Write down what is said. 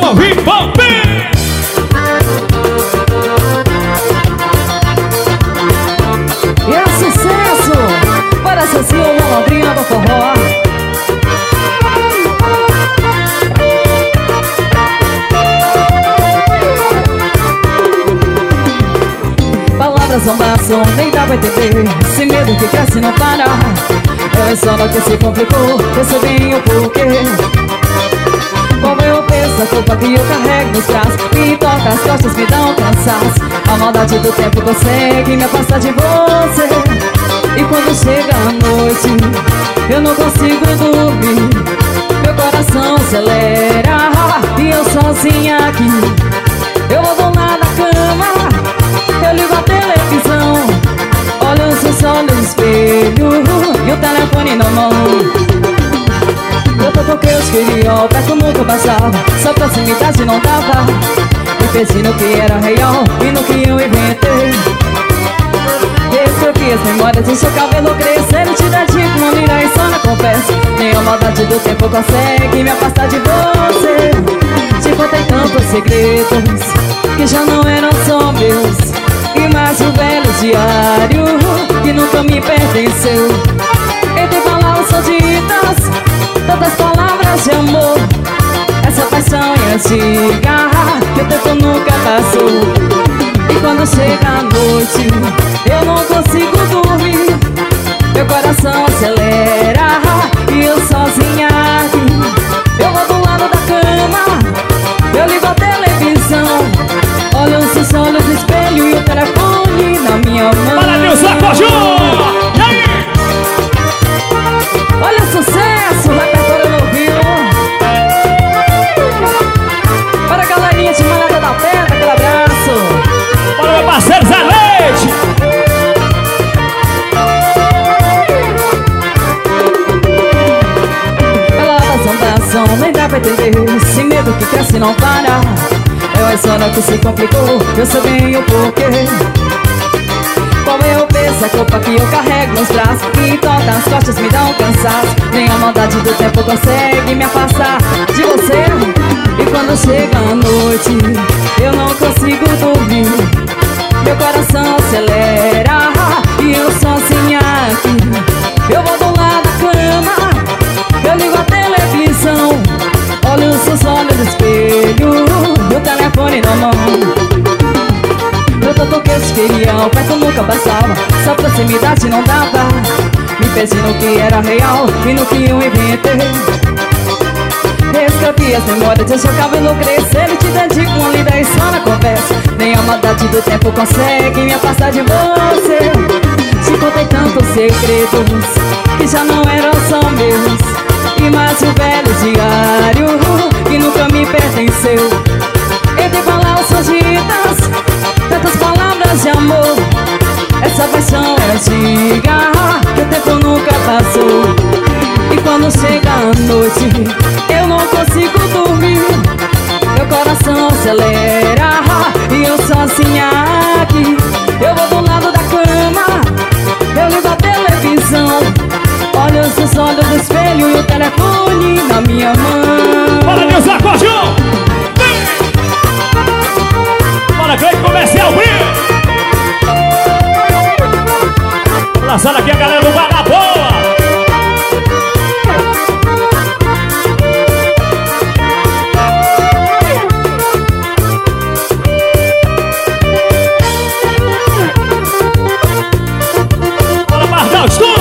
ao vivo, bem. E é sucesso para Cecília Londrina do forró. Palavras não bastam, nem dá pra entender. Esse medo que cresce não para. É a história que se complicou, eu sei bem o porquê. Como eu penso, a culpa que eu carrego nos braços me toca as costas, me dá um cansaço. A maldade do tempo consegue me afastar de você. E quando chega a noite, eu não consigo dormir. Meu coração acelera e eu sozinha aqui. Eu vou do lado da cama, eu ligo a televisão, olho o sol no espelho e o telefone na mão. Eu tô com que eu queria, perto nunca passava, só proximidade não dava. Me perdi no que era real e no que eu inventei. Escrevi as memórias de seu cabelo crescendo, te dedico uma mira e só não confesso. Nem a maldade do tempo consegue me afastar de você. Te contei tantos segredos que já não eram só meus, e mais o velho diário que nunca me pertenceu. Entre palavras são ditas tantas palavras de amor. Essa paixão é antiga que o tempo nunca passou. E quando chega a noite eu não consigo dormir. Meu coração acelera e eu sozinha aqui. Eu vou do lado da cama, eu ligo a televisão, olho os olhos do espelho e o telefone na minha mão. Para Deus, acordou! E aí? Olha o sucesso, o repertório novinho. Para a galerinha de Malhada da Pedra, aquele abraço. Para meu parceiro Zé Leite. Pela assombração, nem dá pra entender. Esse medo que cresce e não para. É a história que se complicou, eu sei bem o porquê. Como eu penso, a culpa que eu carrego nos braços e toca as costas, me dá um cansaço. Nem a maldade do tempo consegue me afastar de você. E quando chega a noite eu não consigo dormir. Meu coração acelera e eu sozinha aqui. Eu vou do lado da cama, eu ligo a televisão, olho os seus olhos no espelho e o telefone na mão. Eu tô com que eu te queria, o perto nunca passava, só proximidade não dava. Me perdi no que era real e no que eu inventei. Escrevi as memórias de seu cabelo crescendo, te dedico uma linda e só na conversa. Nem a maldade do tempo consegue me afastar de você. Te contei tantos segredos que já não eram só meus, e mais o velho diário que nunca me pertenceu. Entre palavras são ditas tantas palavras de amor. Essa paixão é antiga que o tempo nunca passou. E quando chega a noite eu não consigo dormir. Meu coração acelera e eu sozinha aqui. Eu vou do lado da cama, eu ligo a televisão, olho os olhos do espelho e o telefone na minha mão. Bora, Deus, acordeão! Bora, Cleide Comercial, lançando aqui a galera do Vagaboa. Bora, Marcão, estou!